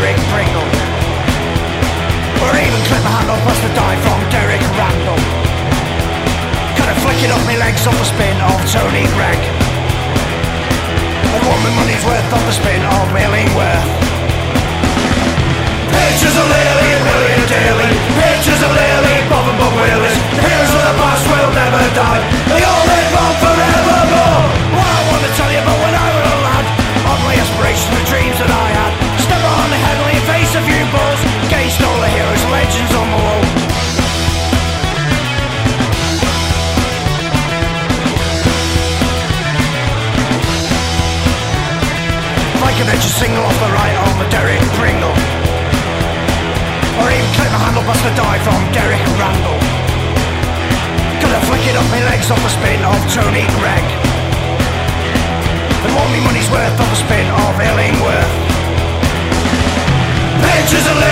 Derek Pringle, or even clip a handle bust a die from Derek Randall. Could have flicked it off my legs off the spin of Tony Gregg, and won my money's worth off the spin of Illingworth. Pictures of Lily and William Daly, pictures of Lily, Bob and Bob Willis. Heroes of the past will never die, they all live on forevermore. What I want to tell you about when I was a lad, all my aspirations and dreams that I had. Step on the head when you face a few balls, gauged all the heroes and legends on the wall. If I could edge a single off the right of a Derek Pringle, or even clip a handle bust a die from Derek Randall. Could have flicked off my legs off the spin of Tony Gregg, and won me money's worth off the spin of Illingworth. Pictures of